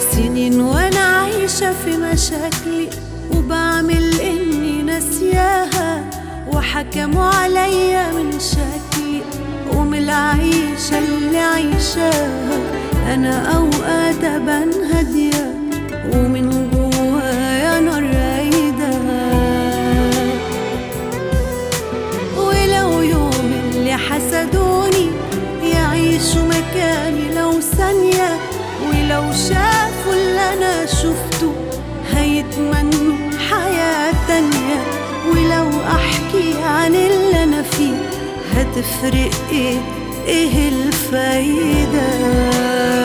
سنين وانا عايشة في مشاكلي وبعمل اني ناسياها، وحكموا عليا من شكلي ومن العيشة اللي عيشاها. انا اوقات ابان هادية ومن جوايا نار رايدة، ولو يوم اللي حسدوني يعيشوا مكاني لو ثانية، ولو شافوا اللي انا شفته هيتمنوا حياة تانية. ولو احكي عن اللي انا فيه هتفرق ايه الفايدة؟